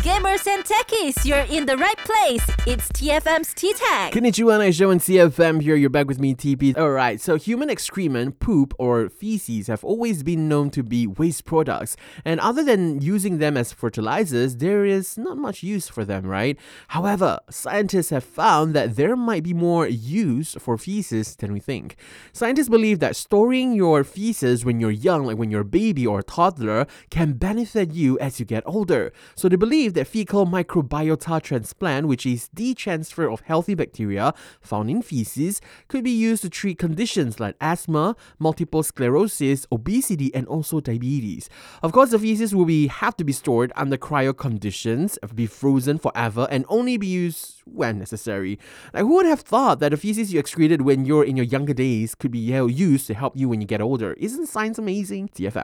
gamers and techies, you're in the right place. It's TFM's T-Tag. Konnichiwa, Naisho and CFM here. You're back with me, TP. Alright, so human excrement, poop, or feces have always been known to be waste products. And other than using them as fertilizers, there is not much use for them, right? However, scientists have found that there might be more use for feces than we think. Scientists believe that storing your feces when you're young, like when you're a baby or a toddler, can benefit you as you get older. So they believe that fecal microbiota transplant, which is the transfer of healthy bacteria found in feces, could be used to treat conditions like asthma, multiple sclerosis, obesity, and also diabetes. Of course, the feces will have to be stored under cryo conditions, be frozen forever, and only be used when necessary. Like, who would have thought that the feces you excreted when you're in your younger days could be used to help you when you get older? Isn't science amazing? TFM.